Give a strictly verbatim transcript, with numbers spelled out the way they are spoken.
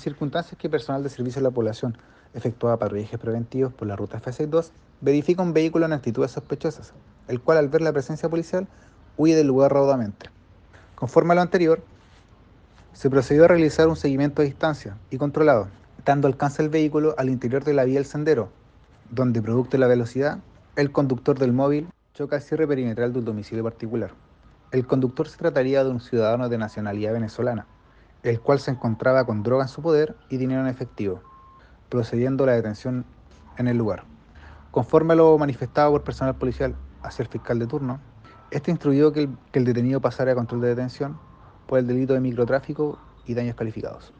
circunstancias que personal de servicio a la población efectuaba patrullajes preventivos por la ruta F sesenta y dos, verifica un vehículo en actitudes sospechosas, el cual al ver la presencia policial huye del lugar raudamente. Conforme a lo anterior, se procedió a realizar un seguimiento a distancia y controlado, dando alcance al vehículo al interior de la vía del sendero, donde, producto de la velocidad, el conductor del móvil choca al cierre perimetral de un domicilio particular. El conductor se trataría de un ciudadano de nacionalidad venezolana, el cual se encontraba con droga en su poder y dinero en efectivo, procediendo a la detención en el lugar. Conforme a lo manifestado por personal policial hacia el fiscal de turno, este instruyó que el, que el detenido pasara a control de detención por el delito de microtráfico y daños calificados.